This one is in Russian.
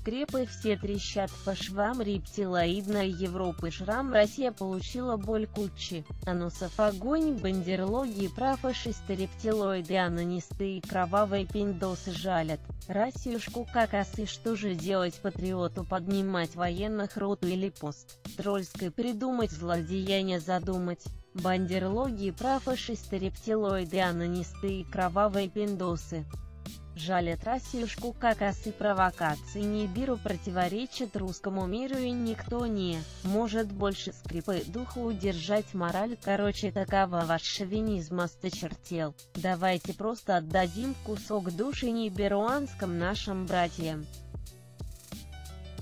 скрепы все трещат по швам, рептилоидная Европы шрам, Россия получила боль кучи, анусов огонь, бандерлоги, фашисты, рептилоиды, анонисты и кровавые пиндосы жалят Россиюшку как осы. Что же делать патриоту? Поднимать военных роту или пост Трольской, придумать злодеяния, задумать. Бандерлоги, фашисты, рептилоиды, анонисты и кровавые пиндосы жалят Россиюшку как осы. Провокации Нибиру противоречат русскому миру, и никто не может больше скрипы духа удержать мораль. Короче, такова ваш шовинизм осточертел. Давайте просто отдадим кусок души ниберуанским нашим братьям.